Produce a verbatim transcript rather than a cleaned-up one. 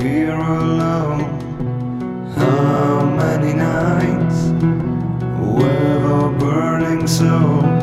here alone. How many nights with a burning soul?